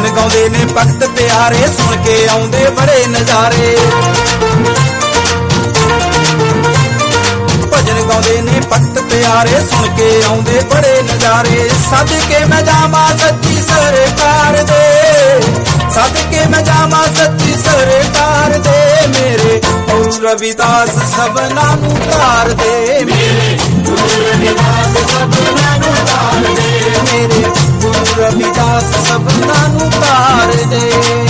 भजन गाउंदे ने भगत प्यारे सुन के आउंदे बड़े नजारे। भजन गाउंदे ने भगत प्यारे सुन के आउंदे बड़े नजारे। सदके मैं जावां सच्ची सरकार दे, सदके मैं जावां सच्ची सरकार दे। मेरे गुरु रविदास सबना नूं तार दे, मेरे गुरु रविदास सबना नूं तार दे। मेरे गुरु रविदास सबना नूं तार दे।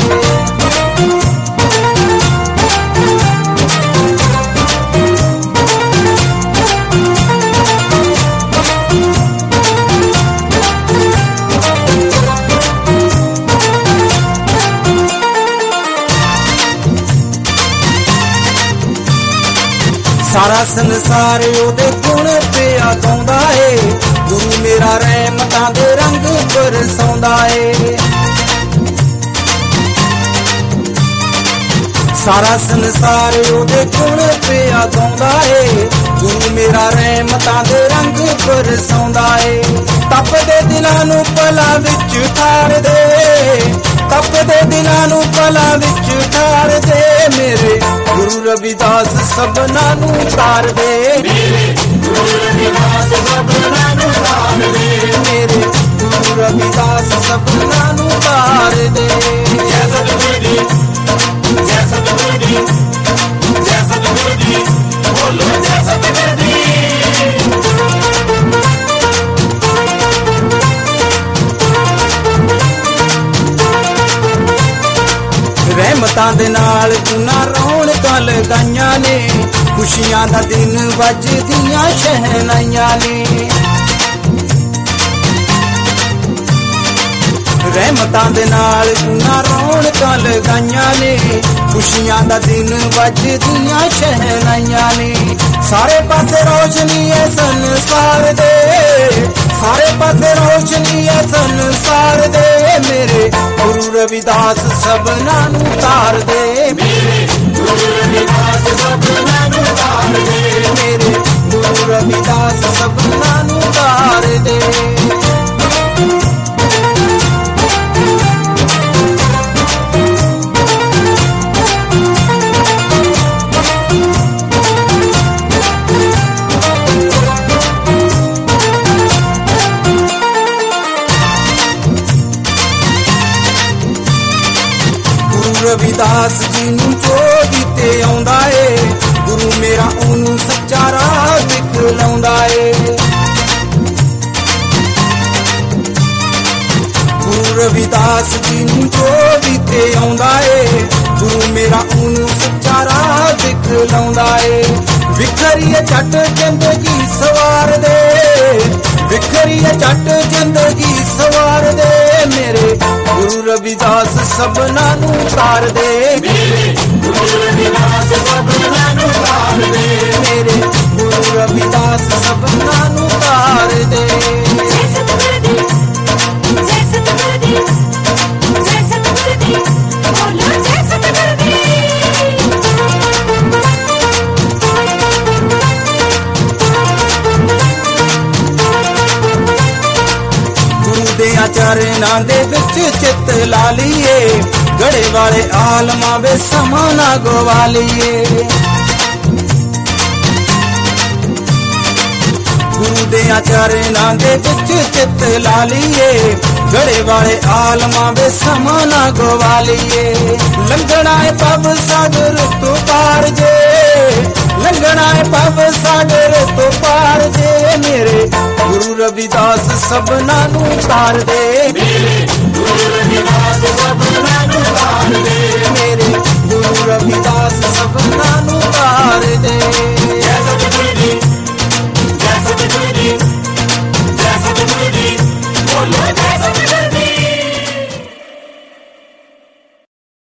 सारा संसार ओदे गुण पिया गाउंदा ए, गुरु मेरा रहमतां दे रंग बरसाउंदा ए। सारा संसार ओदे गुण पिया गाउंदा ए, गुरु मेरा रहमतां दे रंग बरसाउंदा ए। तपदे दिलां नूं भला विच ठार दे, तपदे दिलां नूं भला विच ठार दे। मेरे गुरु रविदास सबना नूं तार दे, मेरे गुरु रविदास सबना नूं तार दे। मेरे गुरु रविदास सबना नूं तार दे। जय सतगुरु जी, जय सतगुरु जी, जय सतगुरु जी, बोलो जय सतगुरु जी। रहमतां दे नाल उन्हां रौनकां लगाईयां ने, खुशियां दा दिन वजदियां शहनाइयां ने। रहमतां दे नाल उन्हां रौनकां लगाईयां ने, खुशियां दा दिन वजदियां शहनाइयां ने। सारे पासे रोशनी है संसार दे, सारे पासे रोशनी है संसार दे। मेरे गुरु रविदास सबना नूं तार दे, मेरे गुरु रविदास सबना नूं तार दे। मेरे गुरु रविदास सबना नूं तार दे। रविदास जी नूं जो बीते आउंदा ए, गुरु मेरा ओनू सच्चा राह दिखलाउंदा ए। गुरु रविदास जी नूं जो बीते आउंदा ए, गुरु मेरा ओनू सच्चा राह दिखलाउंदा ए। विखरिए झट जिंदगी सवार दे, विखरिए झट जिंदगी सवार दे। मेरे गुरु रविदास सबना नूं तार दे, मेरे गुरु रविदास सबना नूं तार दे। मेरे गुरु रविदास सबना नूं तार दे। जय सतगुरु जी, जय सतगुरु जी, जय सतगुरु जी, बोलो जय सतगुरु जी। चरनां दे विच चित ला लीए, गड़े वाले आलमा वे समा ना गवा लीए। गुरु दे चरनां दे विच चित ला लीए, गड़े वाले आलमा वे समा ना गवा लीए। लंघना है पव सागर तो पार जे, लंघना है पव सागर तो पार जे। मेरे गुरु रविदास सबना नूं तार दे, मेरे गुरु रविदास सबना नूं तार दे। मेरे गुरु रविदास सबना